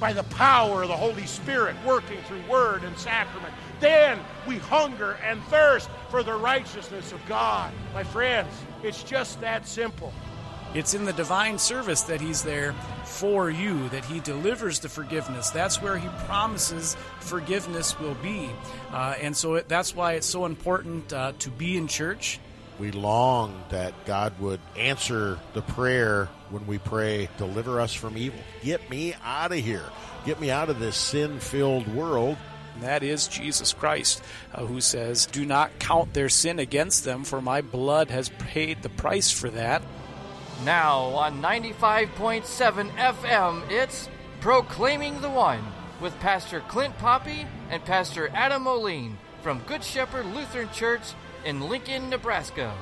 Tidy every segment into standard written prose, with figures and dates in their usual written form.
by the power of the Holy Spirit working through word and sacrament. Then we hunger and thirst for the righteousness of God. My friends, it's just that simple. It's in the divine service that he's there for you, that he delivers the forgiveness. That's where he promises forgiveness will be. And so that's why it's so important to be in church. We long that God would answer the prayer when we pray, deliver us from evil. Get me out of here. Get me out of this sin-filled world. And that is Jesus Christ, who says, do not count their sin against them, for my blood has paid the price for that. Now on 95.7 FM, it's Proclaiming the One with Pastor Clint Poppy and Pastor Adam Moline from Good Shepherd Lutheran Church in Lincoln, Nebraska.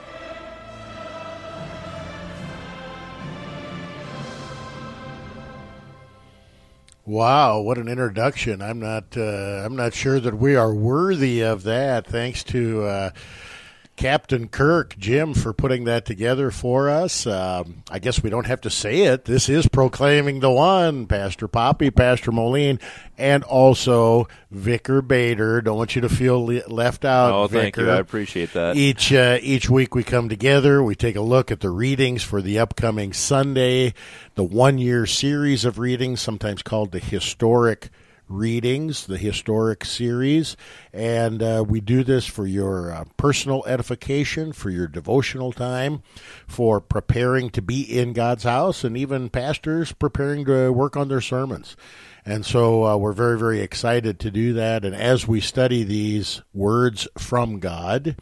Wow, what an introduction. I'm not sure that we are worthy of that. Thanks to Captain Kirk, Jim, for putting that together for us. I guess we don't have to say it. This is Proclaiming the One. Pastor Poppy, Pastor Moline, and also Vicar Bader. Don't want you to feel left out, Oh, Vicar. thank you. I appreciate that. Each week we come together. We take a look at the readings for the upcoming Sunday, the one-year series of readings, sometimes called the Historic Readings, the Historic Series, and we do this for your personal edification, for your devotional time, for preparing to be in God's house, and even pastors preparing to work on their sermons. And so we're very, very excited to do that. And as we study these words from God,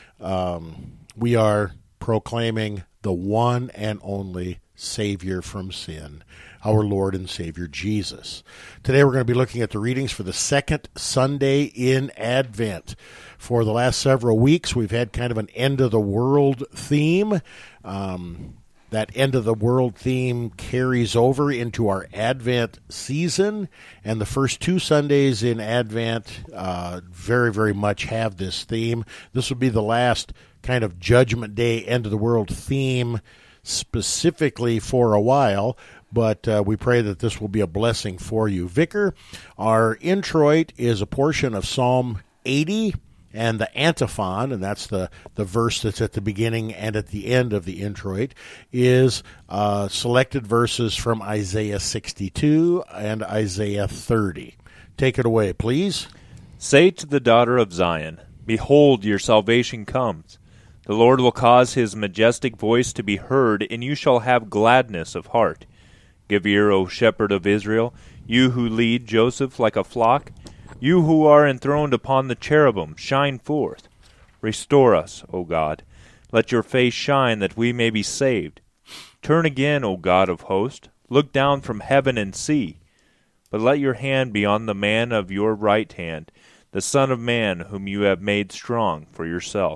we are proclaiming the one and only Savior from sin, our Lord and Savior Jesus. Today we're going to be looking at the readings for the second Sunday in Advent. For the last several weeks, we've had kind of an end-of-the-world theme. That end-of-the-world theme carries over into our Advent season, and the first two Sundays in Advent very, very much have this theme. This will be the last kind of Judgment Day, end-of-the-world theme specifically for a while, but we pray that this will be a blessing for you. Vicar, our introit is a portion of Psalm 80 and the antiphon, and that's the verse that's at the beginning and at the end of the introit, is selected verses from Isaiah 62 and Isaiah 30. Take it away, please. Say to the daughter of Zion, behold, your salvation comes. The Lord will cause his majestic voice to be heard, and you shall have gladness of heart. Give ear, O shepherd of Israel, you who lead Joseph like a flock. You who are enthroned upon the cherubim, shine forth. Restore us, O God. Let your face shine, that we may be saved. Turn again, O God of hosts. Look down from heaven and see. But let your hand be on the man of your right hand, the Son of Man, whom you have made strong for yourself.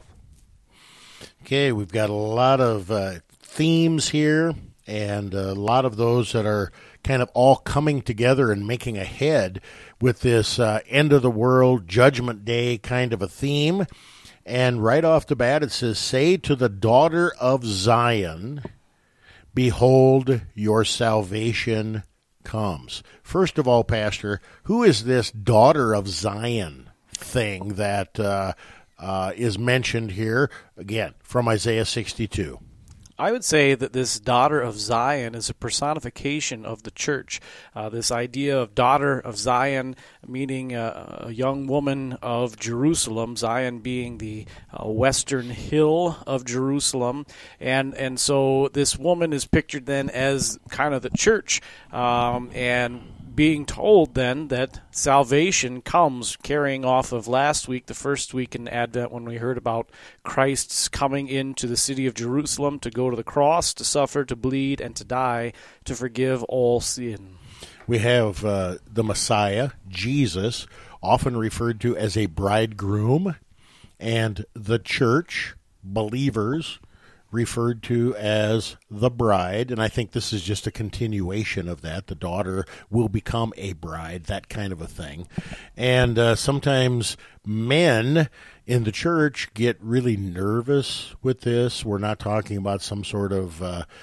Okay, we've got a lot of themes here, and a lot of those that are kind of all coming together and making a head with this end-of-the-world, Judgment Day kind of a theme. And right off the bat, it says, say to the daughter of Zion, behold, your salvation comes. First of all, Pastor, who is this daughter of Zion thing that is mentioned here, again, from Isaiah 62? I would say that this daughter of Zion is a personification of the church. This idea of daughter of Zion, meaning a young woman of Jerusalem, Zion being the western hill of Jerusalem. And so this woman is pictured then as kind of the church, and being told then that salvation comes, carrying off of last week, the first week in Advent, when we heard about Christ's coming into the city of Jerusalem to go to the cross, to suffer, to bleed, and to die, to forgive all sin. We have the Messiah, Jesus, often referred to as a bridegroom, and the church, believers, referred to as the bride, and I think this is just a continuation of that. The daughter will become a bride, that kind of a thing. And sometimes men in the church get really nervous with this. We're not talking about some sort of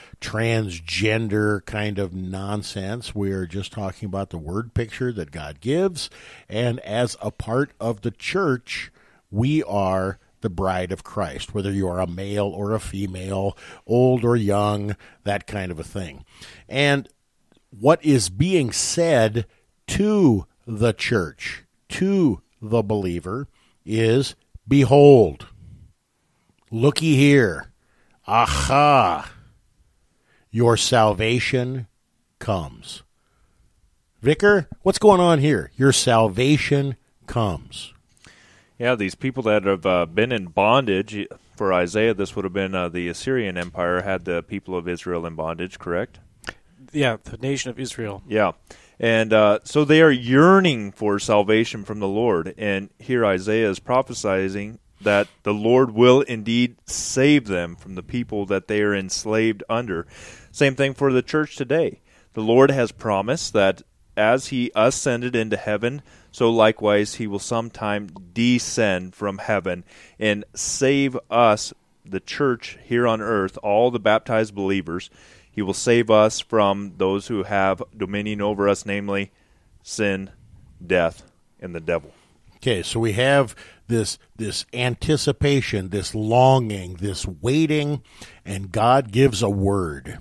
transgender kind of nonsense. We're just talking about the word picture that God gives. And as a part of the church, we are the bride of Christ, whether you are a male or a female, old or young, that kind of a thing. And what is being said to the church, to the believer, is, behold, looky here, aha, your salvation comes. Vicar, what's going on here? Your salvation comes. Yeah, these people that have been in bondage, for Isaiah, this would have been the Assyrian Empire had the people of Israel in bondage, correct? Yeah, the nation of Israel. Yeah. And so they are yearning for salvation from the Lord. And here Isaiah is prophesying that the Lord will indeed save them from the people that they are enslaved under. Same thing for the church today. The Lord has promised that as he ascended into heaven, so likewise he will sometime descend from heaven and save us, the church here on earth, all the baptized believers. He will save us from those who have dominion over us, namely sin, death, and the devil. Okay, so we have this anticipation, this longing, this waiting, and God gives a word.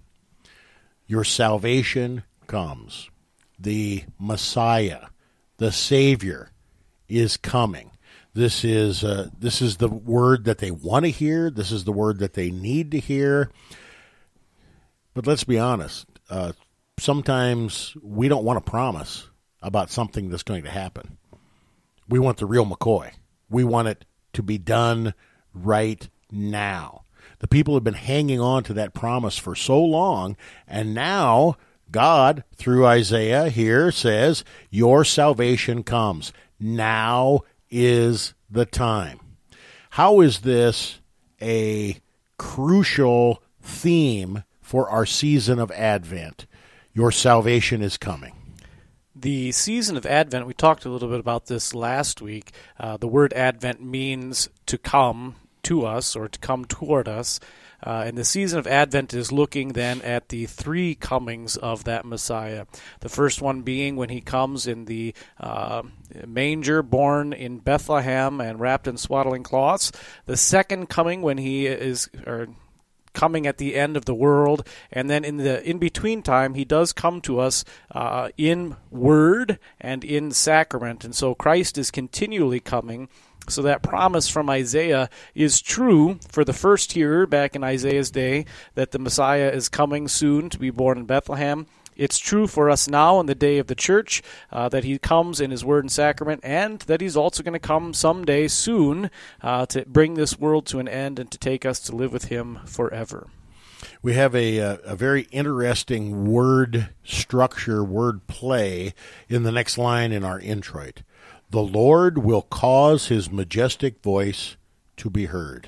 Your salvation comes. The Messiah, the Savior, is coming. This is the word that they want to hear. This is the word that they need to hear. But let's be honest. Sometimes we don't want to promise about something that's going to happen. We want the real McCoy. We want it to be done right now. The people have been hanging on to that promise for so long, and now God, through Isaiah here, says, your salvation comes. Now is the time. How is this a crucial theme for our season of Advent? Your salvation is coming. The season of Advent, we talked a little bit about this last week. The word Advent means to come to us or to come toward us. And the season of Advent is looking then at the three comings of that Messiah. The first one being when he comes in the manger, born in Bethlehem and wrapped in swaddling cloths. The second coming when he is coming at the end of the world, and then in the in-between time, he does come to us in word and in sacrament. And so Christ is continually coming. So that promise from Isaiah is true for the first hearer back in Isaiah's day, that the Messiah is coming soon to be born in Bethlehem. It's true for us now in the day of the church, that he comes in his word and sacrament, and that he's also going to come someday soon to bring this world to an end and to take us to live with him forever. We have a very interesting word structure, word play in the next line in our introit. The Lord will cause his majestic voice to be heard.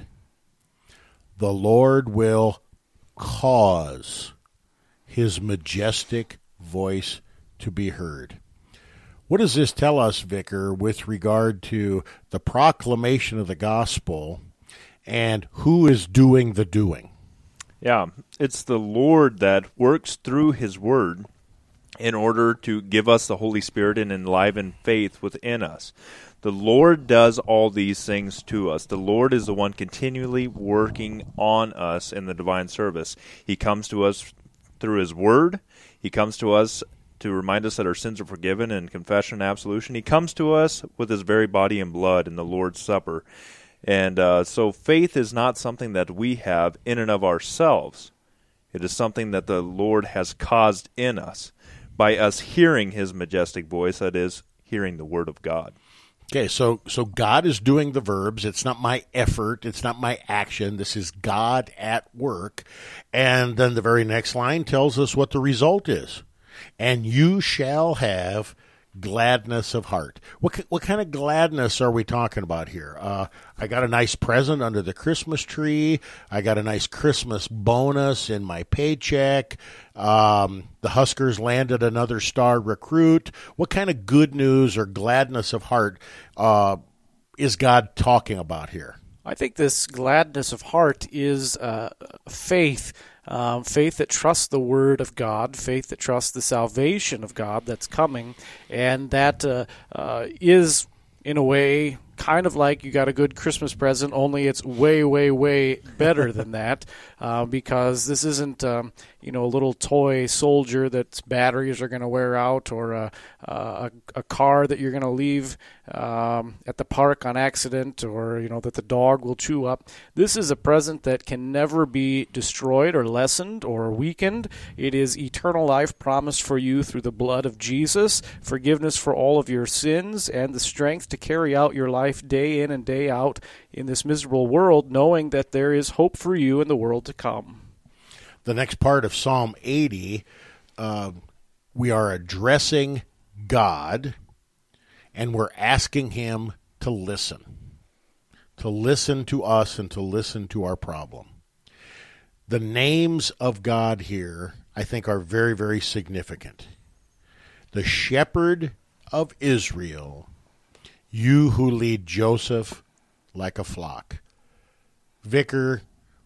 The Lord will cause his majestic voice to be heard. What does this tell us, Vicar, with regard to the proclamation of the gospel and who is doing the doing? Yeah, it's the Lord that works through his word in order to give us the Holy Spirit and enliven faith within us. The Lord does all these things to us. The Lord is the one continually working on us in the divine service. He comes to us through his word. He comes to us to remind us that our sins are forgiven in confession and absolution. He comes to us with his very body and blood in the Lord's Supper. And so faith is not something that we have in and of ourselves. It is something that the Lord has caused in us by us hearing his majestic voice, that is, hearing the word of God. Okay, so God is doing the verbs. It's not my effort. It's not my action. This is God at work. And then the very next line tells us what the result is. And you shall have gladness of heart. What kind of gladness are we talking about here? I got a nice present under the Christmas tree. I got a nice Christmas bonus in my paycheck. The Huskers landed another star recruit. What kind of good news or gladness of heart is God talking about here? I think this gladness of heart is faith, faith that trusts the Word of God, faith that trusts the salvation of God that's coming, and that is, in a way, kind of like you got a good Christmas present, only it's way, way, way better than that, because this isn't, a little toy soldier that's batteries are going to wear out, or a car that you're going to leave at the park on accident, or, that the dog will chew up. This is a present that can never be destroyed or lessened or weakened. It is eternal life promised for you through the blood of Jesus, forgiveness for all of your sins, and the strength to carry out your life day in and day out in this miserable world, knowing that there is hope for you in the world to come. The next part of Psalm 80, we are addressing God, and we're asking him to listen to us and to listen to our problem. The names of God here, I think, are very, very significant. The shepherd of Israel, you who lead Joseph like a flock. Vicar,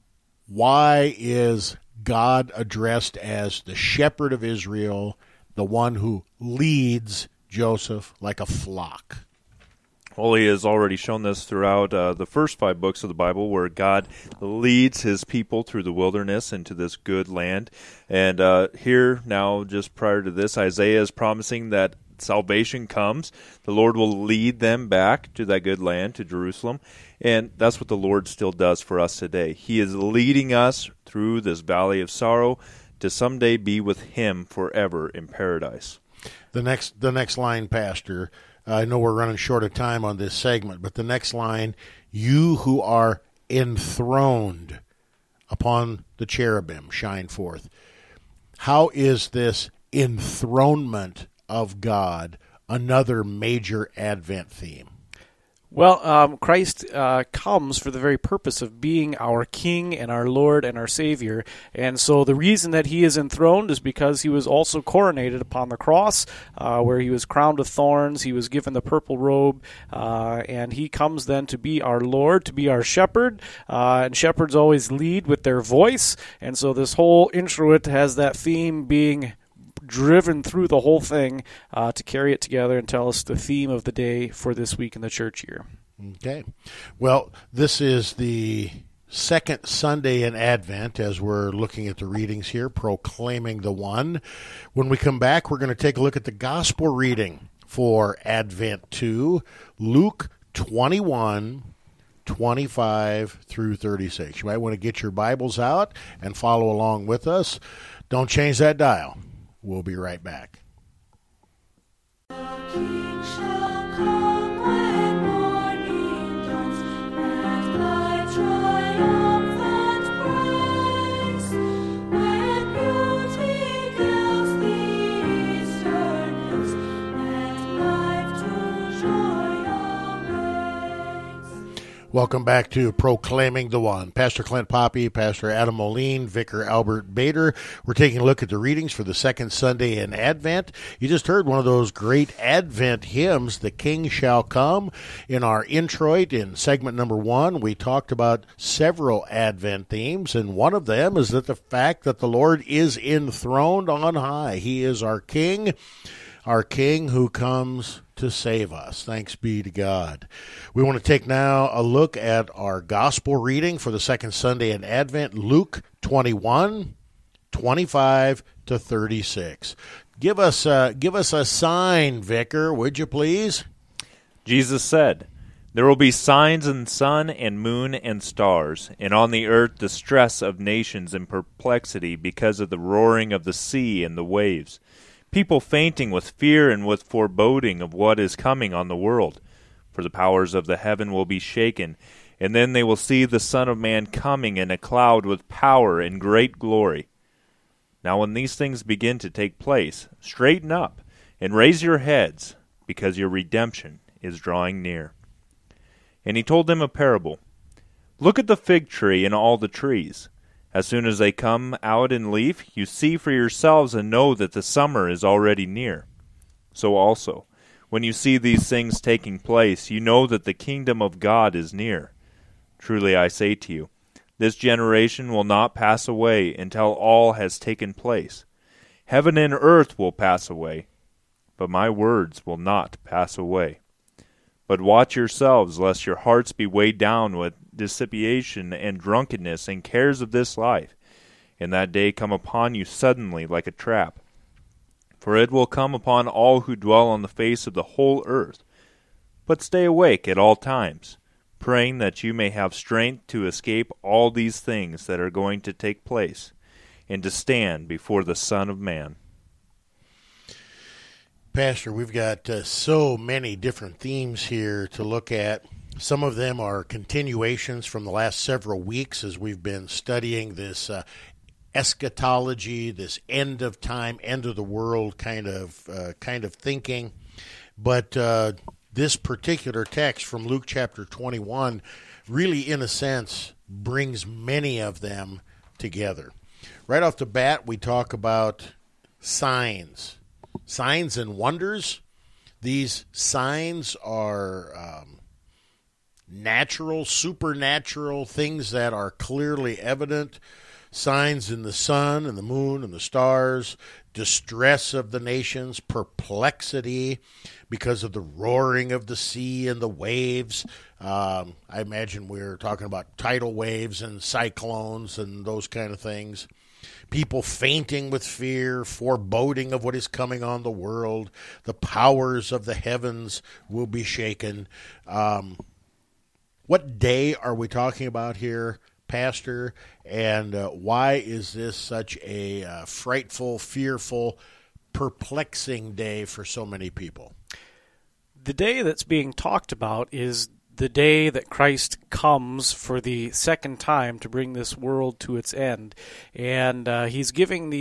why is God addressed as the shepherd of Israel, the one who leads Joseph like a flock? Well, he has already shown this throughout the first 5 books of the Bible, where God leads his people through the wilderness into this good land. And here now, just prior to this, Isaiah is promising that salvation comes. The Lord will lead them back to that good land, to Jerusalem. And that's what the Lord still does for us today. He is leading us through this valley of sorrow to someday be with him forever in paradise. The next line, Pastor, I know we're running short of time on this segment, but the next line, you who are enthroned upon the cherubim, shine forth. How is this enthronement of God another major Advent theme? Well, Christ comes for the very purpose of being our King and our Lord and our Savior. And so the reason that he is enthroned is because he was also coronated upon the cross, where he was crowned with thorns, he was given the purple robe, and he comes then to be our Lord, to be our shepherd. And shepherds always lead with their voice. And so this whole introit has that theme being driven through the whole thing to carry it together and tell us the theme of the day for this week in the church year. Okay. Well, this is the second Sunday in Advent as we're looking at the readings here, proclaiming the one. When we come back, we're going to take a look at the gospel reading for Advent 2, Luke 21, 25 through 36. You might want to get your Bibles out and follow along with us. Don't change that dial. We'll be right back. Welcome back to Proclaiming the One. Pastor Clint Poppy, Pastor Adam Moline, Vicar Albert Bader. We're taking a look at the readings for the second Sunday in Advent. You just heard one of those great Advent hymns, The King Shall Come. In our introit, in segment number 1, we talked about several Advent themes, and one of them is that the fact that the Lord is enthroned on high. He is our King who comes to save us. Thanks be to God. We want to take now a look at our gospel reading for the second Sunday in Advent, Luke 21, 25 to 36. Give us a sign, Vicar, would you please? Jesus said, "There will be signs in the sun and moon and stars, and on the earth distress of nations and perplexity because of the roaring of the sea and the waves. People fainting with fear and with foreboding of what is coming on the world. For the powers of the heaven will be shaken, and then they will see the Son of Man coming in a cloud with power and great glory. Now when these things begin to take place, straighten up and raise your heads, because your redemption is drawing near." And he told them a parable. "Look at the fig tree and all the trees. As soon as they come out in leaf, you see for yourselves and know that the summer is already near. So also, When you see these things taking place, you know that the kingdom of God is near. Truly I say to you, this generation will not pass away until all has taken place. Heaven and earth will pass away, but my words will not pass away. But watch yourselves, lest your hearts be weighed down with dissipation and drunkenness and cares of this life, and that day come upon you suddenly like a trap. For it will come upon all who dwell on the face of the whole earth. But stay awake at all times, praying that you may have strength to escape all these things that are going to take place, and to stand before the Son of Man. Pastor, we've got so many different themes here to look at. Some of them are continuations from the last several weeks as we've been studying this eschatology, this end of time, end of the world kind of thinking. But this particular text from Luke chapter 21 really, in a sense, brings many of them together. Right off the bat, we talk about signs and wonders. These signs are natural, supernatural things that are clearly evident. Signs in the sun and the moon and the stars, distress of the nations, perplexity because of the roaring of the sea and the waves. I imagine we're talking about tidal waves and cyclones and those kind of things. People fainting with fear, foreboding of what is coming on the world. The powers of the heavens will be shaken. What day are we talking about here, Pastor? And why is this such a frightful, fearful, perplexing day for so many people? The day that's being talked about is the day that Christ comes for the second time to bring this world to its end. And he's giving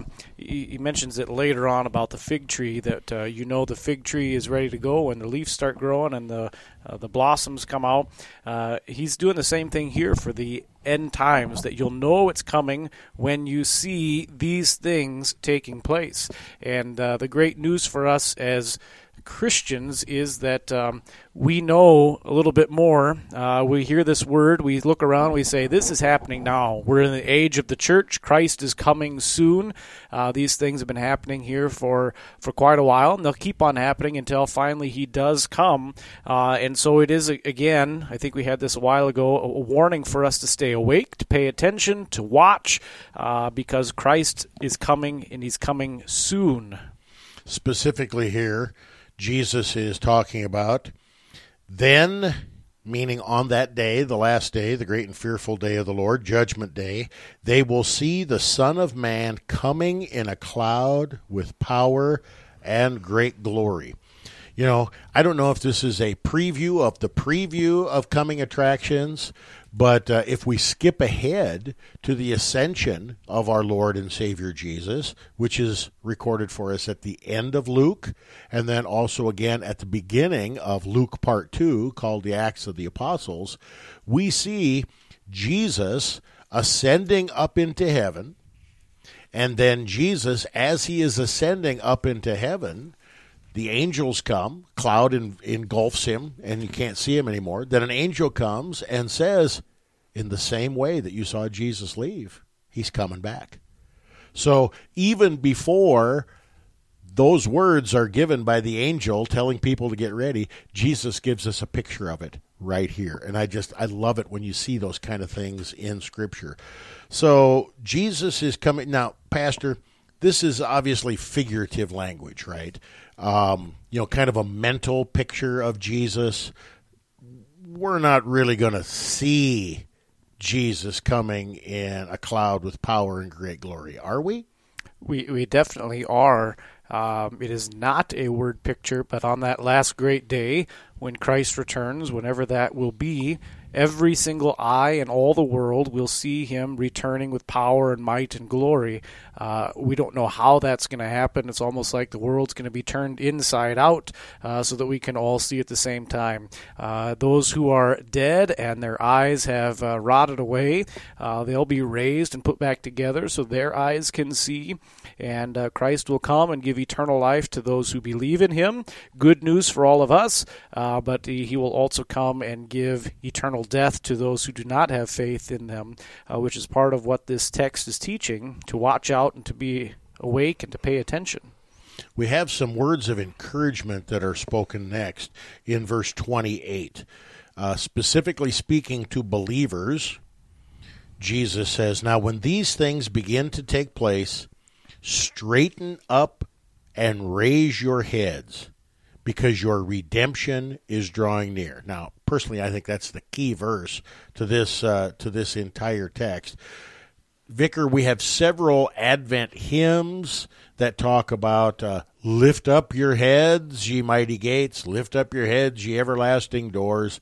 he mentions it later on about the fig tree, that the fig tree is ready to go when the leaves start growing and the blossoms come out. He's doing the same thing here for the end times, that you'll know it's coming when you see these things taking place. And the great news for us as Christians is that we know a little bit more. We hear this word, we look around, we say, this is happening now. We're in the age of the church. Christ is coming soon. These things have been happening here for quite a while, and they'll keep on happening until finally he does come. And so it is, again, I think we had this a while ago, a warning for us to stay awake, to pay attention, to watch, because Christ is coming, and he's coming soon. Specifically here, Jesus is talking about then, meaning on that day, the last day, the great and fearful day of the Lord, Judgment Day, they will see the Son of Man coming in a cloud with power and great glory. You know, I don't know if this is a preview of the preview of coming attractions, but if we skip ahead to the ascension of our Lord and Savior Jesus, which is recorded for us at the end of Luke, and then also again at the beginning of Luke part 2, called the Acts of the Apostles, we see Jesus ascending up into heaven, and then Jesus, as he is ascending up into heaven, the angels come, cloud engulfs him, and you can't see him anymore. Then an angel comes and says, in the same way that you saw Jesus leave, he's coming back. So even before those words are given by the angel telling people to get ready, Jesus gives us a picture of it right here. And I love it when you see those kind of things in Scripture. So Jesus is coming. Now, Pastor, this is obviously figurative language, right? Kind of a mental picture of Jesus. We're not really going to see Jesus coming in a cloud with power and great glory, are we? We definitely are. It is not a word picture, but on that last great day, when Christ returns, whenever that will be, every single eye in all the world will see him returning with power and might and glory. We don't know how that's going to happen. It's almost like the world's going to be turned inside out so that we can all see at the same time. Those who are dead and their eyes have rotted away, they'll be raised and put back together so their eyes can see. And Christ will come and give eternal life to those who believe in him. Good news for all of us, but he will also come and give eternal death to those who do not have faith in them, which is part of what this text is teaching, to watch out and to be awake and to pay attention. We have some words of encouragement that are spoken next in verse 28. Specifically speaking to believers, Jesus says, "Now when these things begin to take place, straighten up and raise your heads, because your redemption is drawing near." Now, personally, I think that's the key verse to this entire text. Vicar, we have several Advent hymns that talk about lift up your heads, ye mighty gates, lift up your heads, ye everlasting doors.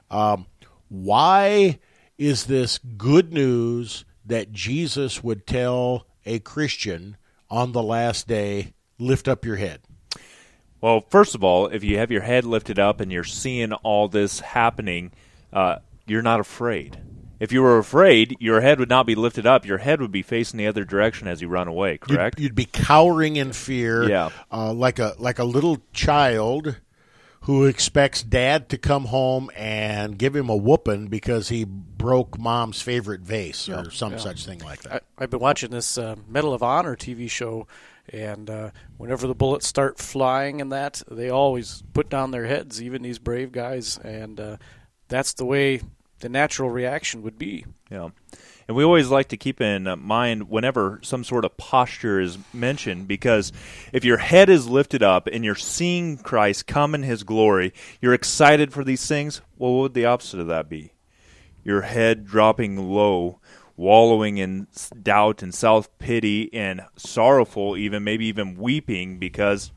Why is this good news that Jesus would tell a Christian on the last day, lift up your head? Well, first of all, if you have your head lifted up and you're seeing all this happening, you're not afraid. If you were afraid, your head would not be lifted up. Your head would be facing the other direction as you run away, correct? You'd be cowering in fear, yeah. Like a little child who expects dad to come home and give him a whooping because he broke mom's favorite vase or some such thing like that. I've been watching this Medal of Honor TV show, and whenever the bullets start flying and that, they always put down their heads, even these brave guys, and that's the way the natural reaction would be. Yeah. And we always like to keep in mind whenever some sort of posture is mentioned, because if your head is lifted up and you're seeing Christ come in his glory, you're excited for these things, well, what would the opposite of that be? Your head dropping low, wallowing in doubt and self-pity and sorrowful, maybe even weeping, because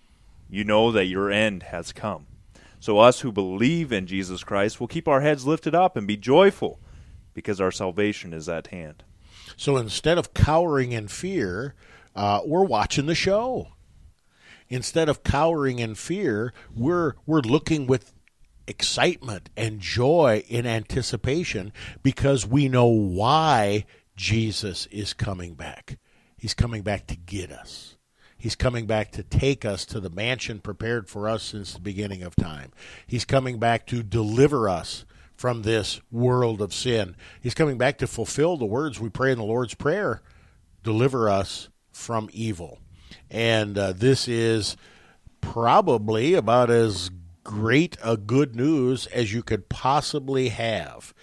you know that your end has come. So us who believe in Jesus Christ will keep our heads lifted up and be joyful, because our salvation is at hand. So instead of cowering in fear, we're watching the show. Instead of cowering in fear, we're looking with excitement and joy in anticipation, because we know why Jesus is coming back. He's coming back to get us. He's coming back to take us to the mansion prepared for us since the beginning of time. He's coming back to deliver us from this world of sin. He's coming back to fulfill the words we pray in the Lord's Prayer, deliver us from evil. And this is probably about as great a good news as you could possibly have.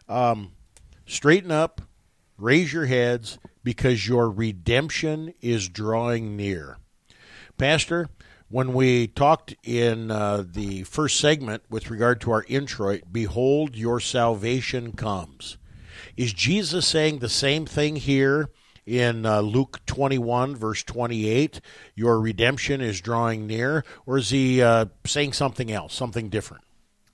Straighten up, raise your heads, because your redemption is drawing near. Pastor, when we talked in the first segment with regard to our introit, behold, your salvation comes. Is Jesus saying the same thing here in Luke 21, verse 28? Your redemption is drawing near? Or is he saying something else, something different?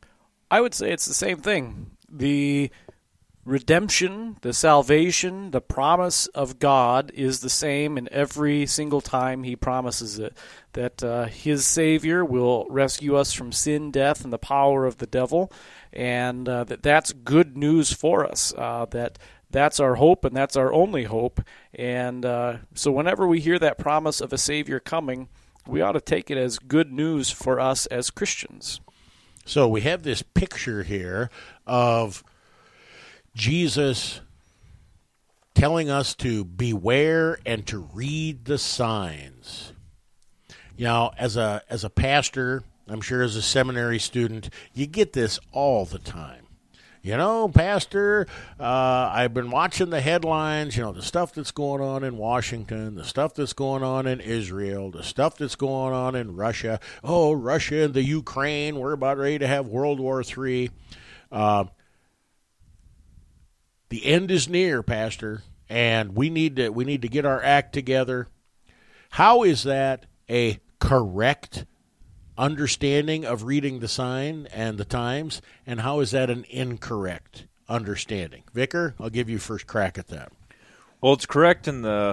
I would say it's the same thing. The redemption, the salvation, the promise of God is the same in every single time he promises it, that his Savior will rescue us from sin, death, and the power of the devil, and that's good news for us, that's our hope and that's our only hope. And so whenever we hear that promise of a Savior coming, we ought to take it as good news for us as Christians. So we have this picture here of Jesus telling us to beware and to read the signs. You know, as a pastor, I'm sure as a seminary student, you get this all the time. You know, Pastor, I've been watching the headlines, the stuff that's going on in Washington, the stuff that's going on in Israel, the stuff that's going on in Russia. Oh, Russia and the Ukraine, we're about ready to have World War III. The end is near, Pastor, and we need to get our act together. How is that a correct understanding of reading the sign and the times, and how is that an incorrect understanding? Vicar, I'll give you first crack at that. Well, it's correct in the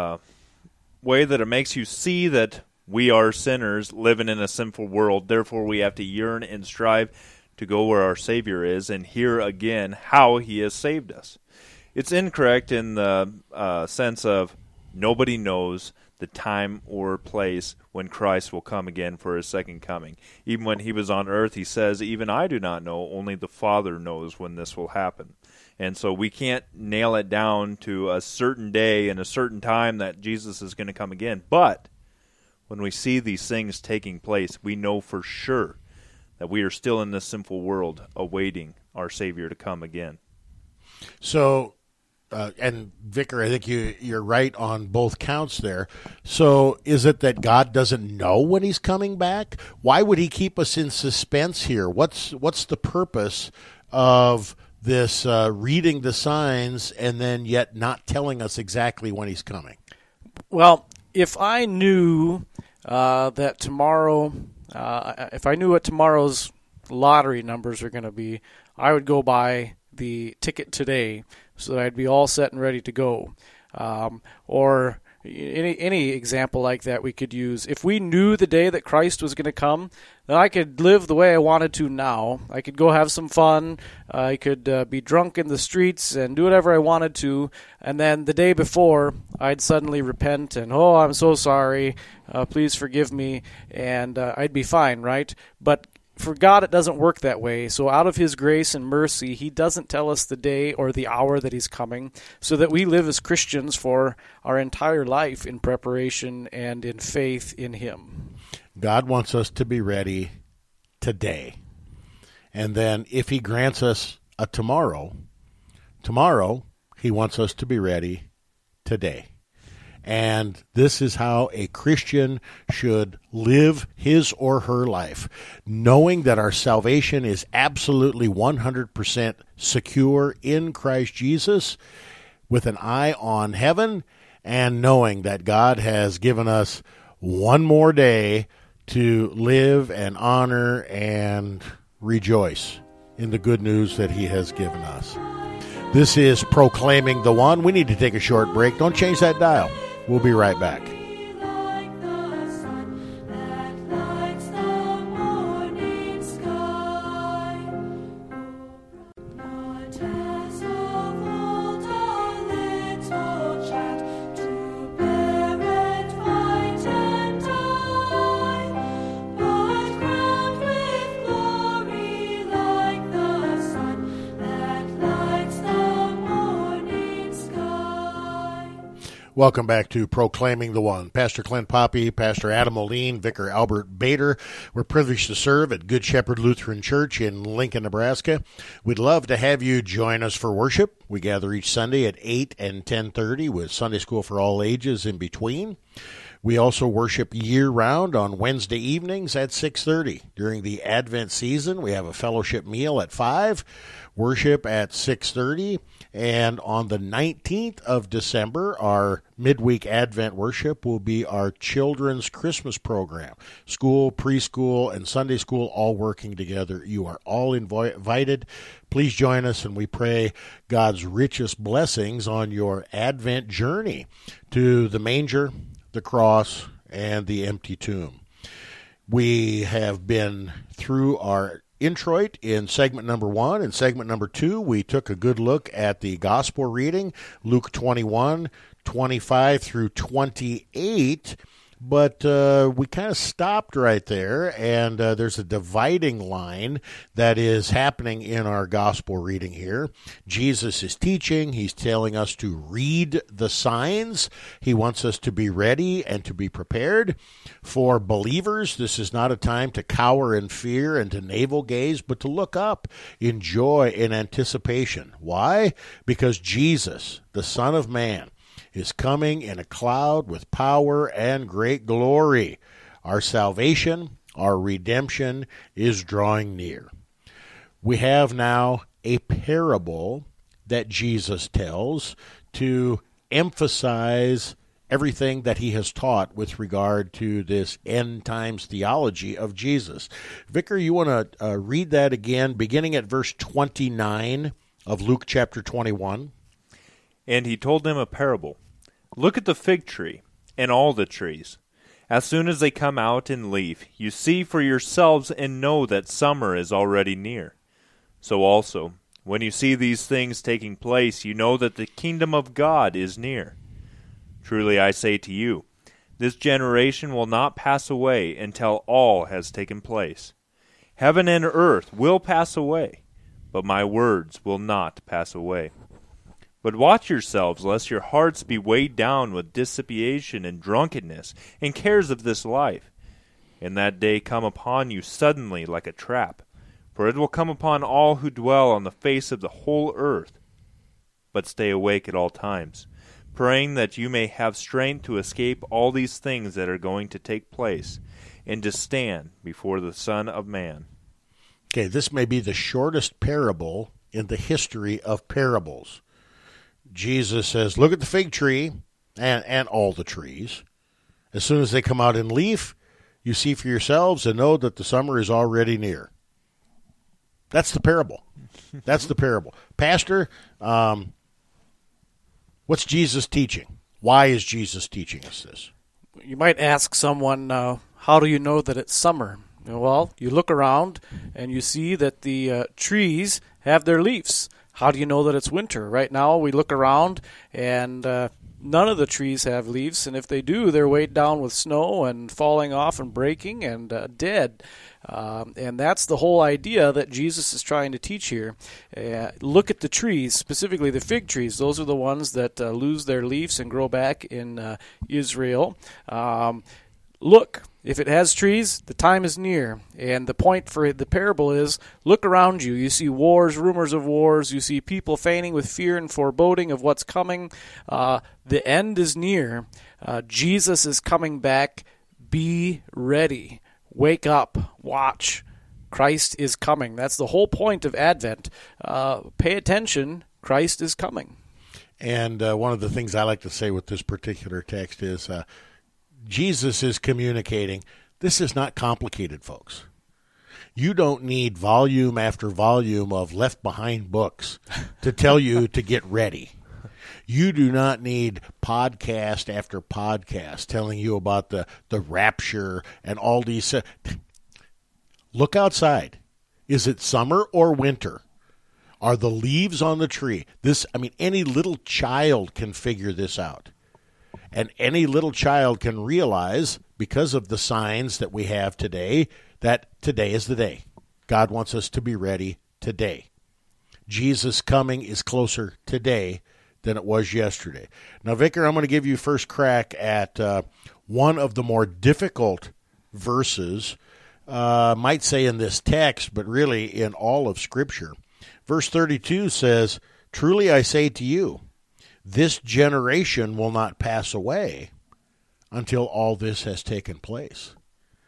way that it makes you see that we are sinners living in a sinful world. Therefore, we have to yearn and strive to go where our Savior is and hear again how He has saved us. It's incorrect in the sense of nobody knows the time or place when Christ will come again for His second coming. Even when He was on earth, He says, even I do not know, only the Father knows when this will happen. And so we can't nail it down to a certain day and a certain time that Jesus is going to come again. But when we see these things taking place, we know for sure that we are still in this sinful world awaiting our Savior to come again. So, and Vicar, I think you're right on both counts there. So is it that God doesn't know when He's coming back? Why would He keep us in suspense here? What's the purpose of this reading the signs and then yet not telling us exactly when He's coming? Well, if I knew that tomorrow, if I knew what tomorrow's lottery numbers are going to be, I would go buy the ticket today so that I'd be all set and ready to go. Or any example like that we could use. If we knew the day that Christ was going to come, then I could live the way I wanted to now. I could go have some fun. I could be drunk in the streets and do whatever I wanted to. And then the day before, I'd suddenly repent and, oh, I'm so sorry. Please forgive me. And I'd be fine, right? But for God, it doesn't work that way. So out of His grace and mercy, He doesn't tell us the day or the hour that He's coming, so that we live as Christians for our entire life in preparation and in faith in Him. God wants us to be ready today. And then if He grants us a tomorrow, He wants us to be ready today. And this is how a Christian should live his or her life, knowing that our salvation is absolutely 100% secure in Christ Jesus, with an eye on heaven, and knowing that God has given us one more day to live and honor and rejoice in the good news that He has given us. This is Proclaiming the One. We need to take a short break. Don't change that dial. We'll be right back. Welcome back to Proclaiming the One. Pastor Clint Poppy, Pastor Adam Moline, Vicar Albert Bader. We're privileged to serve at Good Shepherd Lutheran Church in Lincoln, Nebraska. We'd love to have you join us for worship. We gather each Sunday at 8 and 10:30 with Sunday school for all ages in between. We also worship year-round on Wednesday evenings at 6:30. During the Advent season, we have a fellowship meal at 5, worship at 6:30, and on the 19th of December, our midweek Advent worship will be our children's Christmas program. School, preschool, and Sunday school all working together. You are all invited. Please join us, and we pray God's richest blessings on your Advent journey to the manger, the cross, and the empty tomb. We have been through our introit in segment number 1. In segment number 2, we took a good look at the gospel reading, Luke 21:25 through 28. But we kind of stopped right there, and there's a dividing line that is happening in our gospel reading here. Jesus is teaching. He's telling us to read the signs. He wants us to be ready and to be prepared. For believers, this is not a time to cower in fear and to navel gaze, but to look up in joy and anticipation. Why? Because Jesus, the Son of Man, is coming in a cloud with power and great glory. Our salvation, our redemption is drawing near. We have now a parable that Jesus tells to emphasize everything that he has taught with regard to this end times theology of Jesus. Vicar, you want to read that again, beginning at verse 29 of Luke chapter 21? And he told them a parable. Look at the fig tree and all the trees. As soon as they come out in leaf, you see for yourselves and know that summer is already near. So also, when you see these things taking place, you know that the kingdom of God is near. Truly I say to you, this generation will not pass away until all has taken place. Heaven and earth will pass away, but my words will not pass away. But watch yourselves, lest your hearts be weighed down with dissipation and drunkenness and cares of this life, and that day come upon you suddenly like a trap. For it will come upon all who dwell on the face of the whole earth. But stay awake at all times, praying that you may have strength to escape all these things that are going to take place, and to stand before the Son of Man. Okay, this may be the shortest parable in the history of parables. Jesus says, look at the fig tree and all the trees. As soon as they come out in leaf, you see for yourselves and know that the summer is already near. That's the parable. That's the parable. Pastor, what's Jesus teaching? Why is Jesus teaching us this? You might ask someone, how do you know that it's summer? Well, you look around and you see that the trees have their leaves. How do you know that it's winter? Right now we look around and none of the trees have leaves, and if they do, they're weighed down with snow and falling off and breaking and dead. And that's the whole idea that Jesus is trying to teach here. Look at the trees, specifically the fig trees. Those are the ones that lose their leaves and grow back in Israel. Look, if it has trees, the time is near. And the point for the parable is, look around you. You see wars, rumors of wars. You see people fainting with fear and foreboding of what's coming. The end is near. Jesus is coming back. Be ready. Wake up. Watch. Christ is coming. That's the whole point of Advent. Pay attention. Christ is coming. And one of the things I like to say with this particular text is, Jesus is communicating, this is not complicated, folks. You don't need volume after volume of left behind books to tell you to get ready. You do not need podcast after podcast telling you about the rapture and all these. Look outside. Is it summer or winter? Are the leaves on the tree? Any little child can figure this out. And any little child can realize, because of the signs that we have today, that today is the day. God wants us to be ready today. Jesus' coming is closer today than it was yesterday. Now, Vicar, I'm going to give you first crack at one of the more difficult verses, might say in this text, but really in all of Scripture. Verse 32 says, "Truly I say to you, this generation will not pass away until all this has taken place."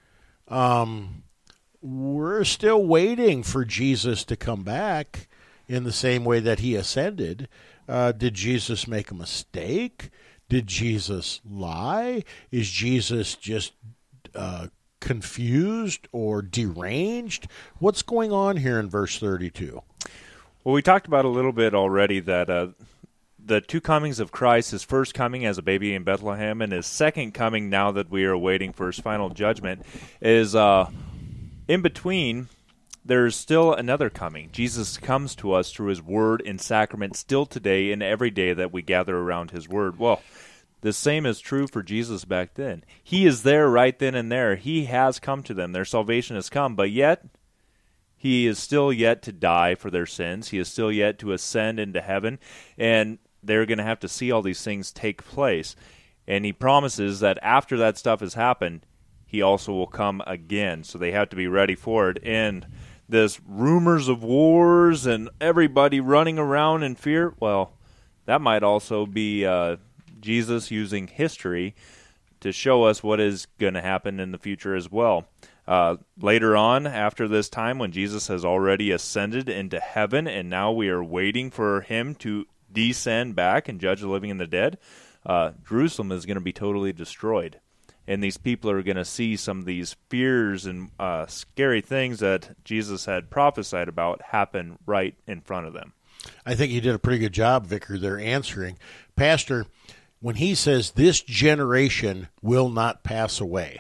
We're still waiting for Jesus to come back in the same way that he ascended. Did Jesus make a mistake? Did Jesus lie? Is Jesus just confused or deranged? What's going on here in verse 32? Well, we talked about a little bit already that the two comings of Christ, his first coming as a baby in Bethlehem and his second coming now that we are waiting for his final judgment, is in between, there's still another coming. Jesus comes to us through his word and sacrament still today and every day that we gather around his word. Well, the same is true for Jesus back then. He is there right then and there. He has come to them. Their salvation has come, but yet he is still yet to die for their sins. He is still yet to ascend into heaven, and they're going to have to see all these things take place. And he promises that after that stuff has happened, he also will come again. So they have to be ready for it. And this rumors of wars and everybody running around in fear, well, that might also be Jesus using history to show us what is going to happen in the future as well. Later on, after this time when Jesus has already ascended into heaven and now we are waiting for him to descend back and judge the living and the dead, Jerusalem is going to be totally destroyed. And these people are going to see some of these fears and scary things that Jesus had prophesied about happen right in front of them. I think you did a pretty good job, Vicar, there answering. Pastor, when he says this generation will not pass away,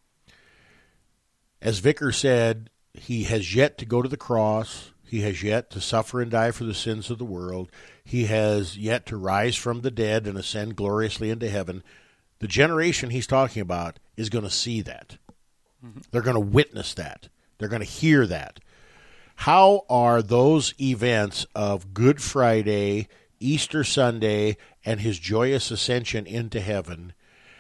as Vicar said, he has yet to go to the cross. He has yet to suffer and die for the sins of the world. He has yet to rise from the dead and ascend gloriously into heaven. The generation he's talking about is going to see that. Mm-hmm. They're going to witness that. They're going to hear that. How are those events of Good Friday, Easter Sunday, and his joyous ascension into heaven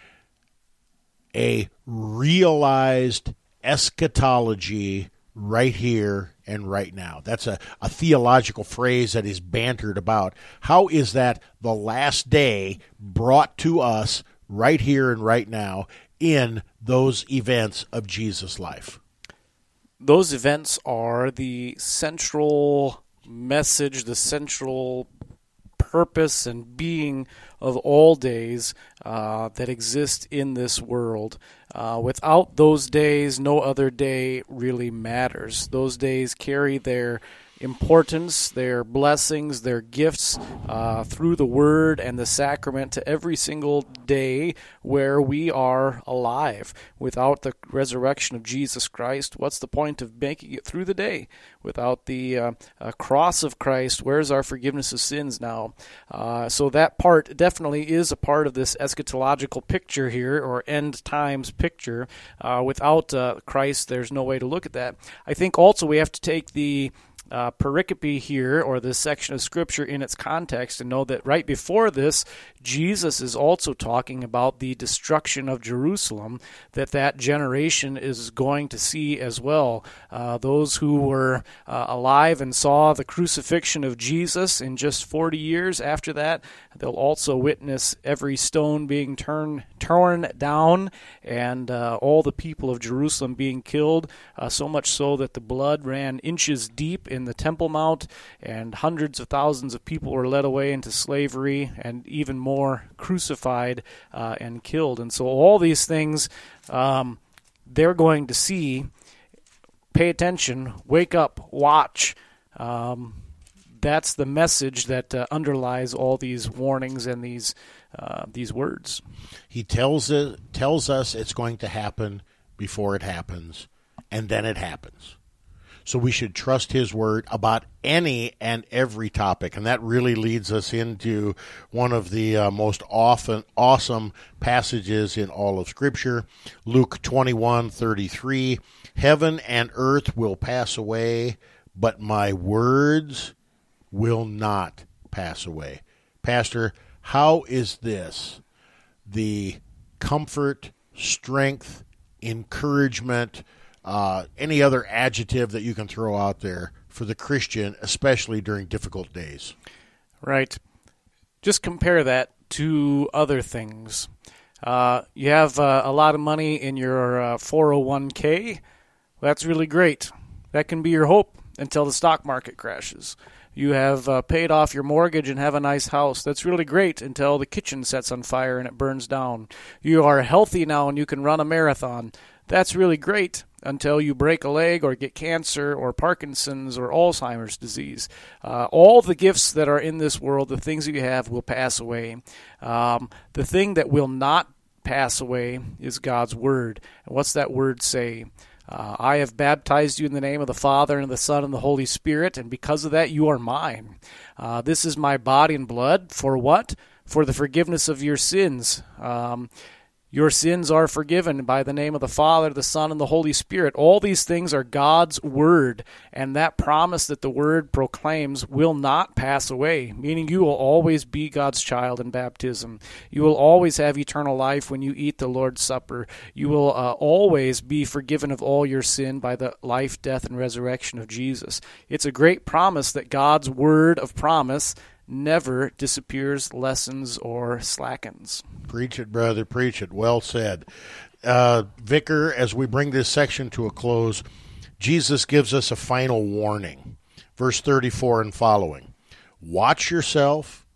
a realized eschatology right here and right now? That's a theological phrase that is bantered about. How is that the last day brought to us right here and right now in those events of Jesus' life? Those events are the central message, the central purpose and being of all days that exist in this world. Without those days, no other day really matters. Those days carry their importance, their blessings, their gifts through the Word and the sacrament to every single day where we are alive. Without the resurrection of Jesus Christ, what's the point of making it through the day? Without the cross of Christ, where's our forgiveness of sins now? So that part definitely is a part of this eschatological picture here, or end times picture. Without Christ, there's no way to look at that. I think also we have to take the pericope here, or this section of Scripture, in its context, and know that right before this, Jesus is also talking about the destruction of Jerusalem that generation is going to see as well. Those who were alive and saw the crucifixion of Jesus in just 40 years after that, they'll also witness every stone being torn down and all the people of Jerusalem being killed, so much so that the blood ran inches deep in the Temple Mount, and hundreds of thousands of people were led away into slavery, and even more crucified and killed. And so all these things they're going to see. Pay attention, wake up, watch. That's the message that underlies all these warnings and these words. He tells us it's going to happen before it happens, and then it happens. So we should trust his word about any and every topic. And that really leads us into one of the most awesome passages in all of Scripture. Luke 21:33. Heaven and earth will pass away, but my words will not pass away. Pastor, how is this the comfort, strength, encouragement, any other adjective that you can throw out there for the Christian, especially during difficult days? Right. Just compare that to other things. You have a lot of money in your 401k. That's really great. That can be your hope until the stock market crashes. You have paid off your mortgage and have a nice house. That's really great until the kitchen sets on fire and it burns down. You are healthy now and you can run a marathon. That's really great until you break a leg or get cancer or Parkinson's or Alzheimer's disease. All the gifts that are in this world, the things that you have, will pass away. The thing that will not pass away is God's Word. And what's that Word say? I have baptized you in the name of the Father and the Son and the Holy Spirit, and because of that you are mine. This is my body and blood. For what? For the forgiveness of your sins. Your sins are forgiven by the name of the Father, the Son, and the Holy Spirit. All these things are God's Word, and that promise that the Word proclaims will not pass away, meaning you will always be God's child in baptism. You will always have eternal life when you eat the Lord's Supper. You will always be forgiven of all your sin by the life, death, and resurrection of Jesus. It's a great promise that God's Word of promise never disappears, lessens, or slackens. Preach it, brother, preach it. Well said. Vicar, as we bring this section to a close, Jesus gives us a final warning. Verse 34 and following. Watch yourself,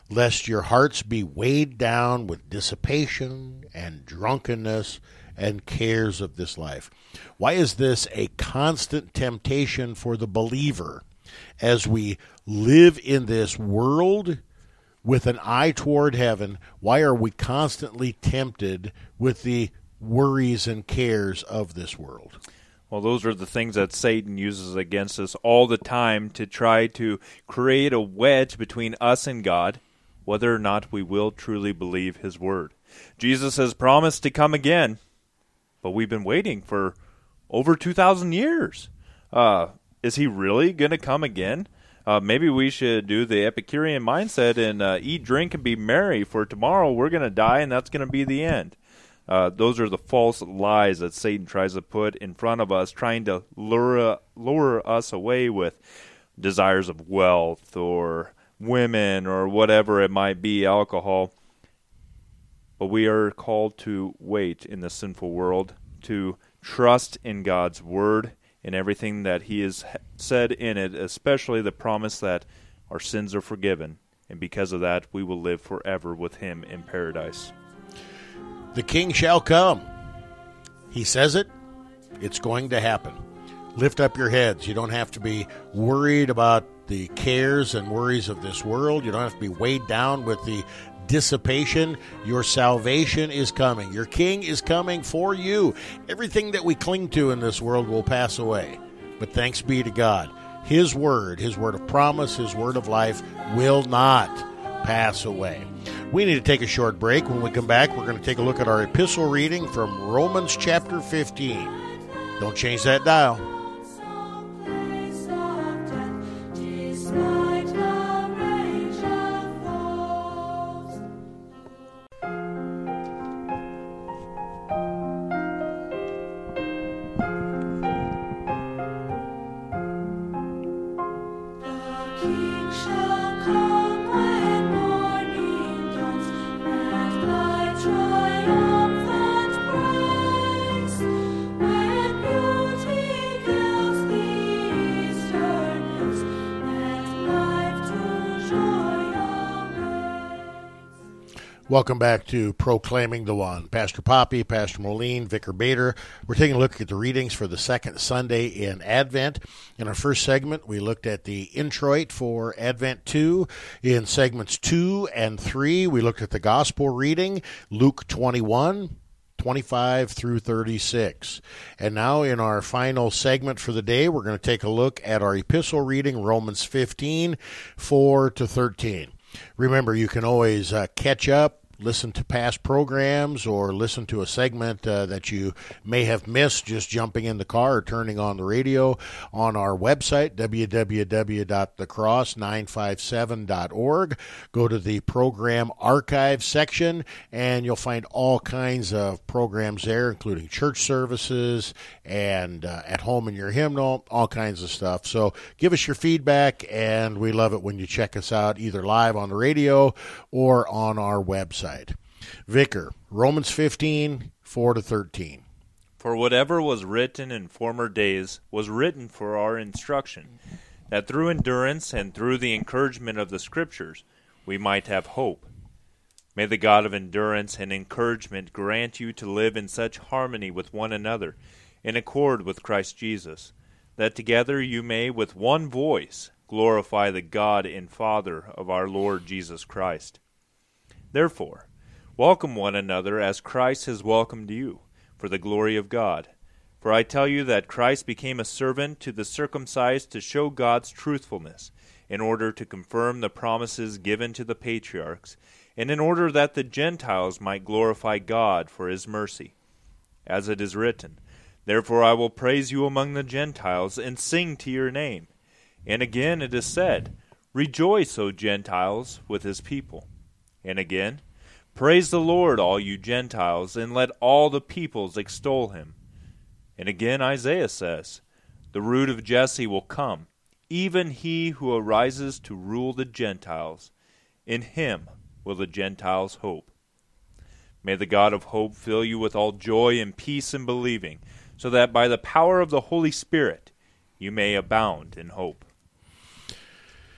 lest your hearts be weighed down with dissipation and drunkenness and cares of this life. Why is this a constant temptation for the believer as we live in this world with an eye toward heaven? Why are we constantly tempted with the worries and cares of this world? Well, those are the things that Satan uses against us all the time to try to create a wedge between us and God, whether or not we will truly believe his word. Jesus has promised to come again, but we've been waiting for over 2,000 years. Is he really going to come again? Maybe we should do the Epicurean mindset and eat, drink, and be merry, for tomorrow we're going to die, and that's going to be the end. Those are the false lies that Satan tries to put in front of us, trying to lure us away with desires of wealth or women or whatever it might be, alcohol. But we are called to wait in the sinful world, to trust in God's word and everything that he has said in it, especially the promise that our sins are forgiven, and because of that we will live forever with him in paradise. The King shall come. He says it. It's going to happen. Lift up your heads. You don't have to be worried about the cares and worries of this world. You don't have to be weighed down with the dissipation. Your salvation is coming. Your King is coming for you. Everything that we cling to in this world will pass away. But thanks be to God. His word of promise, his word of life will not pass away. We need to take a short break. When we come back, we're going to take a look at our epistle reading from Romans chapter 15. Don't change that dial. Welcome back to Proclaiming the One. Pastor Poppy, Pastor Moline, Vicar Bader. We're taking a look at the readings for the second Sunday in Advent. In our first segment, we looked at the introit for Advent 2. In segments 2 and 3, we looked at the Gospel reading, Luke 21, 25 through 36. And now in our final segment for the day, we're going to take a look at our epistle reading, Romans 15, 4 to 13. Remember, you can always catch up, listen to past programs, or listen to a segment that you may have missed just jumping in the car or turning on the radio on our website, www.thecross957.org. Go to the program archive section, and you'll find all kinds of programs there, including church services and at home in your hymnal, all kinds of stuff. So give us your feedback, and we love it when you check us out either live on the radio or on our website. Vicar, Romans 15, 4 to 13. For whatever was written in former days was written for our instruction, that through endurance and through the encouragement of the Scriptures we might have hope. May the God of endurance and encouragement grant you to live in such harmony with one another, in accord with Christ Jesus, that together you may with one voice glorify the God and Father of our Lord Jesus Christ. Therefore, welcome one another as Christ has welcomed you, for the glory of God. For I tell you that Christ became a servant to the circumcised to show God's truthfulness, in order to confirm the promises given to the patriarchs, and in order that the Gentiles might glorify God for his mercy. As it is written, Therefore I will praise you among the Gentiles, and sing to your name. And again it is said, Rejoice, O Gentiles, with his people. And again, Praise the Lord, all you Gentiles, and let all the peoples extol him. And again Isaiah says, The root of Jesse will come, even he who arises to rule the Gentiles. In him will the Gentiles hope. May the God of hope fill you with all joy and peace in believing, so that by the power of the Holy Spirit you may abound in hope.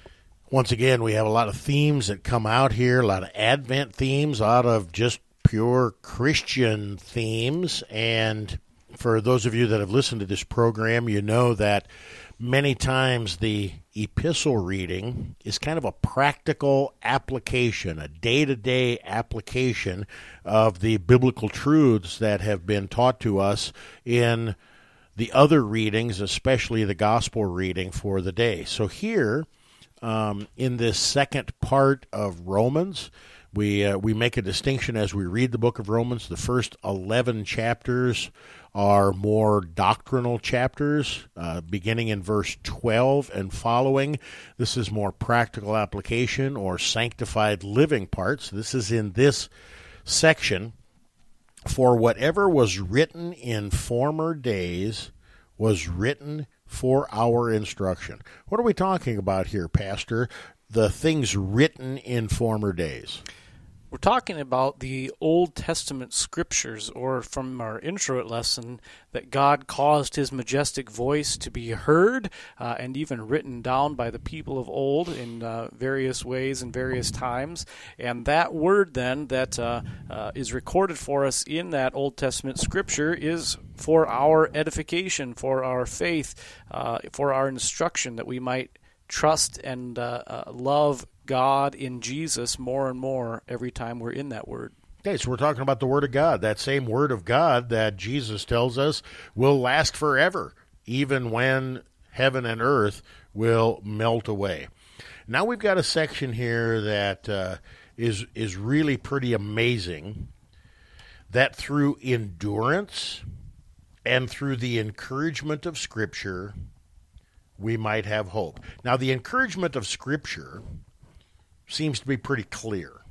Once again, we have a lot of themes that come out here, a lot of Advent themes, a lot of just pure Christian themes. And for those of you that have listened to this program, you know that many times the epistle reading is kind of a practical application, a day-to-day application of the biblical truths that have been taught to us in the other readings, especially the gospel reading for the day. So here, in this second part of Romans, we make a distinction as we read the book of Romans. The first 11 chapters are more doctrinal chapters, beginning in verse 12 and following. This is more practical application or sanctified living parts. This is in this section. For whatever was written in former days was written for our instruction. What are we talking about here, Pastor? The things written in former days. We're talking about the Old Testament scriptures, or from our intro lesson, that God caused his majestic voice to be heard and even written down by the people of old in various ways and various times. And that word then that is recorded for us in that Old Testament scripture is for our edification, for our faith, for our instruction, that we might trust and love God in Jesus more and more every time we're in that Word. Okay, so we're talking about the Word of God, that same Word of God that Jesus tells us will last forever, even when heaven and earth will melt away. Now we've got a section here that is really pretty amazing, that through endurance and through the encouragement of Scripture, we might have hope. Now, the encouragement of Scripture seems to be pretty clear.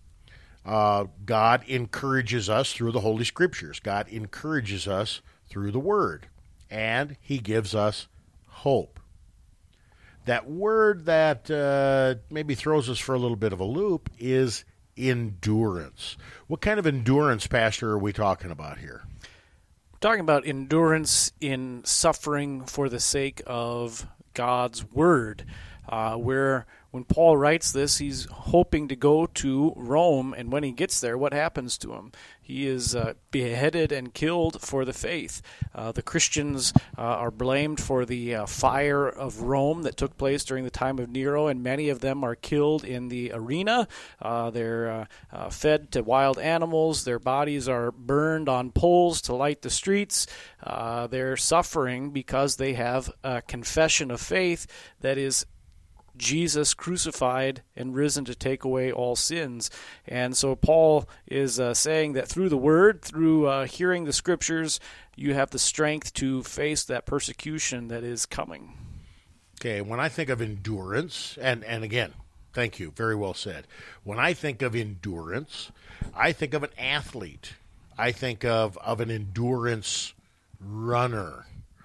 God encourages us through the Holy Scriptures. God encourages us through the Word. And He gives us hope. That word that maybe throws us for a little bit of a loop is endurance. What kind of endurance, Pastor, are we talking about here? We're talking about endurance in suffering for the sake of God's Word. Where when Paul writes this, he's hoping to go to Rome, and when he gets there, what happens to him? He is beheaded and killed for the faith. The Christians are blamed for the fire of Rome that took place during the time of Nero, and many of them are killed in the arena. They're fed to wild animals. Their bodies are burned on poles to light the streets. They're suffering because they have a confession of faith that is Jesus crucified and risen to take away all sins. And so Paul is saying that through the Word, through hearing the Scriptures, you have the strength to face that persecution that is coming. Okay, when I think of endurance, and again, thank you, very well said. When I think of endurance, I think of an athlete. I think of an endurance runner.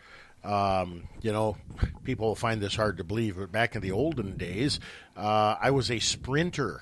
People find this hard to believe, but back in the olden days, I was a sprinter,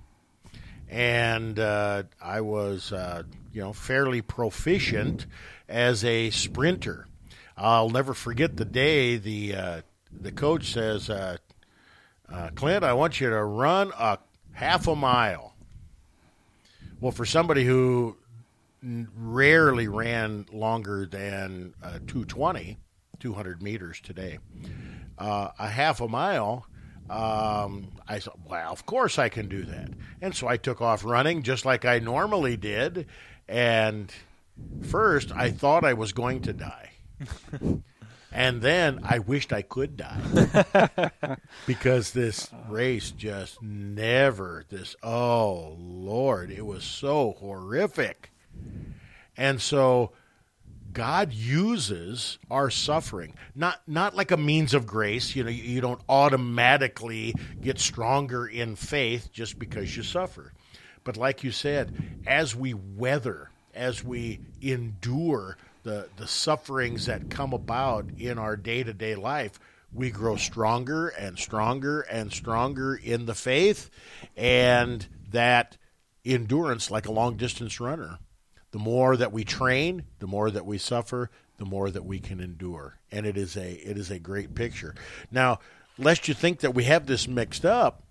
and I was, fairly proficient as a sprinter. I'll never forget the day the coach says, Clint, I want you to run a half a mile. Well, for somebody who rarely ran longer than 200 meters today, a half a mile, I thought, well, of course I can do that. And so I took off running just like I normally did. And first I thought I was going to die. And then I wished I could die. Because this race just never, oh, Lord, it was so horrific. And so God uses our suffering, not like a means of grace. You don't automatically get stronger in faith just because you suffer. But like you said, as we weather, as we endure the sufferings that come about in our day-to-day life, we grow stronger and stronger and stronger in the faith. And that endurance, like a long-distance runner, the more that we train, the more that we suffer, the more that we can endure. And it is a great picture. Now, lest you think that we have this mixed up,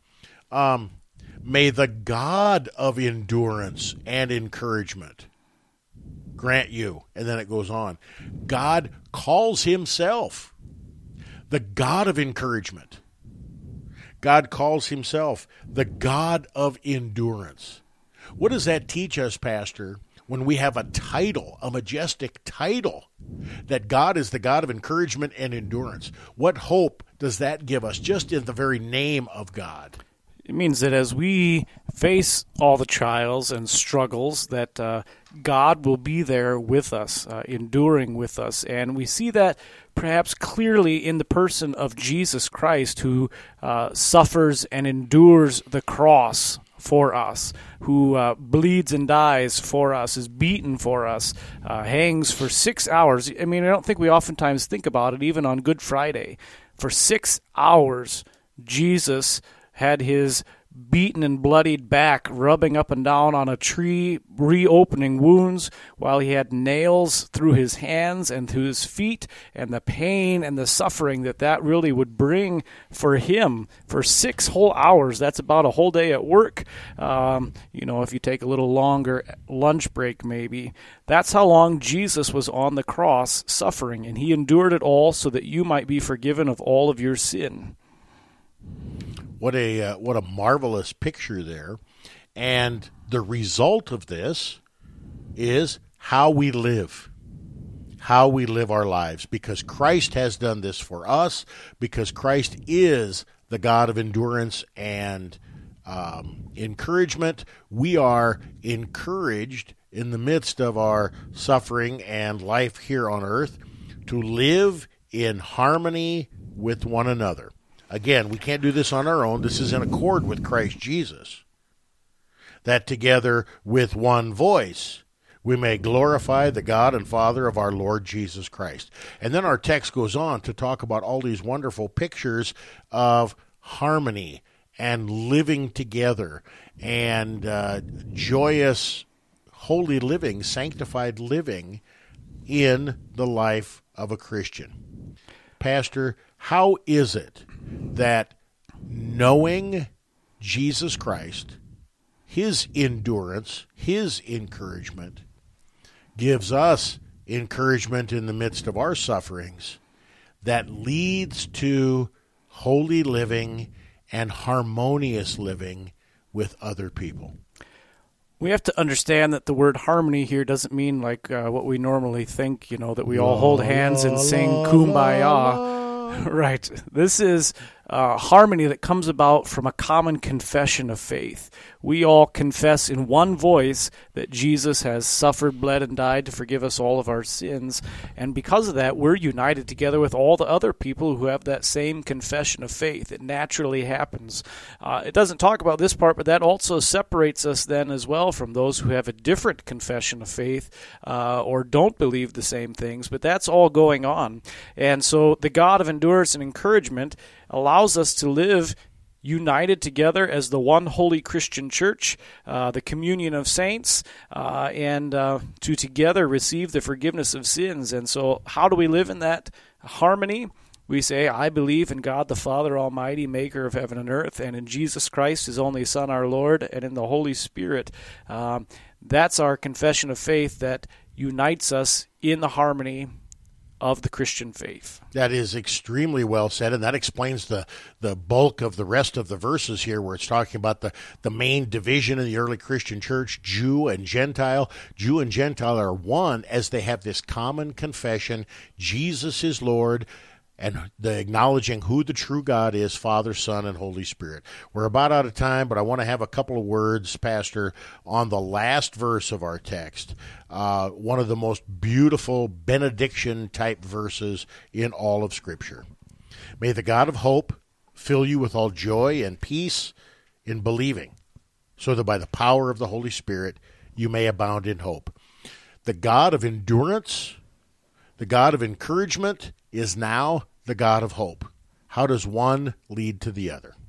may the God of endurance and encouragement grant you. And then it goes on. God calls himself the God of encouragement. God calls himself the God of endurance. What does that teach us, Pastor, when we have a title, a majestic title, that God is the God of encouragement and endurance? What hope does that give us just in the very name of God? It means that as we face all the trials and struggles, that God will be there with us, enduring with us. And we see that perhaps clearly in the person of Jesus Christ, who suffers and endures the cross for us, who bleeds and dies for us, is beaten for us, hangs for 6 hours. I mean, I don't think we oftentimes think about it, even on Good Friday. For 6 hours, Jesus had his beaten and bloodied back rubbing up and down on a tree, reopening wounds, while he had nails through his hands and through his feet, and the pain and the suffering that really would bring for him for 6 whole hours. That's about a whole day at work. If you take a little longer lunch break maybe. That's how long Jesus was on the cross suffering, and he endured it all so that you might be forgiven of all of your sin. What a marvelous picture there. And the result of this is how we live our lives, because Christ has done this for us, because Christ is the God of endurance and encouragement. We are encouraged in the midst of our suffering and life here on earth to live in harmony with one another. Again, we can't do this on our own. This is in accord with Christ Jesus. That together with one voice, we may glorify the God and Father of our Lord Jesus Christ. And then our text goes on to talk about all these wonderful pictures of harmony and living together and joyous, holy living, sanctified living in the life of a Christian. Pastor, how is it that knowing Jesus Christ, his endurance, his encouragement, gives us encouragement in the midst of our sufferings that leads to holy living and harmonious living with other people? We have to understand that the word harmony here doesn't mean like what we normally think, that we all hold hands and sing Kumbaya. Right. This is harmony that comes about from a common confession of faith. We all confess in one voice that Jesus has suffered, bled, and died to forgive us all of our sins. And because of that, we're united together with all the other people who have that same confession of faith. It naturally happens. It doesn't talk about this part, but that also separates us then as well from those who have a different confession of faith or don't believe the same things. But that's all going on. And so the God of endurance and encouragement allows us to live united together as the one holy Christian church, the communion of saints, and to together receive the forgiveness of sins. And so how do we live in that harmony? We say, I believe in God the Father Almighty, maker of heaven and earth, and in Jesus Christ, his only Son, our Lord, and in the Holy Spirit. That's our confession of faith that unites us in the harmony of the Christian faith. That is extremely well said, and that explains the bulk of the rest of the verses here, where it's talking about the main division in the early Christian church, Jew and Gentile. Jew and Gentile are one as they have this common confession, Jesus is Lord, and the acknowledging who the true God is, Father, Son, and Holy Spirit. We're about out of time, but I want to have a couple of words, Pastor, on the last verse of our text. One of the most beautiful benediction-type verses in all of Scripture. May the God of hope fill you with all joy and peace in believing, so that by the power of the Holy Spirit you may abound in hope. The God of endurance, the God of encouragement, is now the God of hope. How does one lead to the other?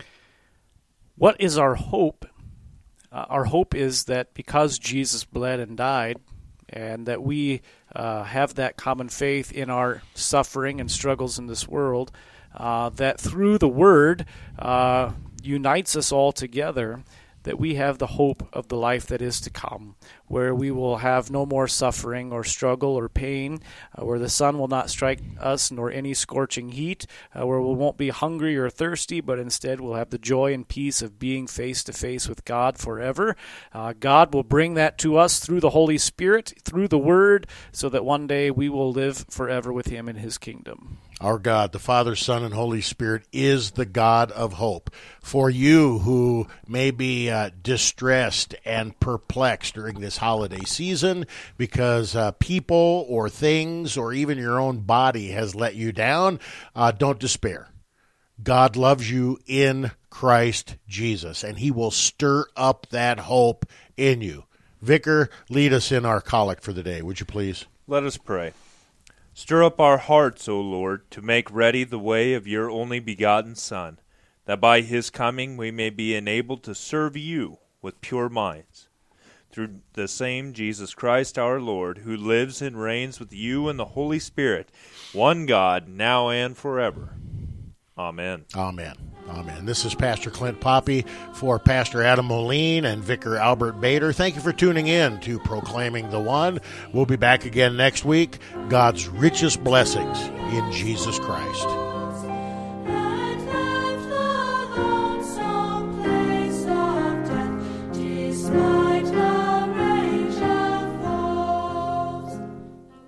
What is our hope? Our hope is that because Jesus bled and died, and that we have that common faith in our suffering and struggles in this world, that through the Word unites us all together, that we have the hope of the life that is to come, where we will have no more suffering or struggle or pain, where the sun will not strike us nor any scorching heat, where we won't be hungry or thirsty, but instead we'll have the joy and peace of being face to face with God forever. God will bring that to us through the Holy Spirit, through the Word, so that one day we will live forever with Him in His kingdom. Our God, the Father, Son, and Holy Spirit, is the God of hope. For you who may be distressed and perplexed during this holiday season because people or things or even your own body has let you down, don't despair. God loves you in Christ Jesus, and He will stir up that hope in you. Vicar, lead us in our collect for the day, would you please? Let us pray. Stir up our hearts, O Lord, to make ready the way of your only begotten Son, that by his coming we may be enabled to serve you with pure minds. Through the same Jesus Christ our Lord, who lives and reigns with you in the Holy Spirit, one God, now and forever. Amen. Amen. Amen. This is Pastor Clint Poppy for Pastor Adam Moline and Vicar Albert Bader. Thank you for tuning in to Proclaiming the One. We'll be back again next week. God's richest blessings in Jesus Christ.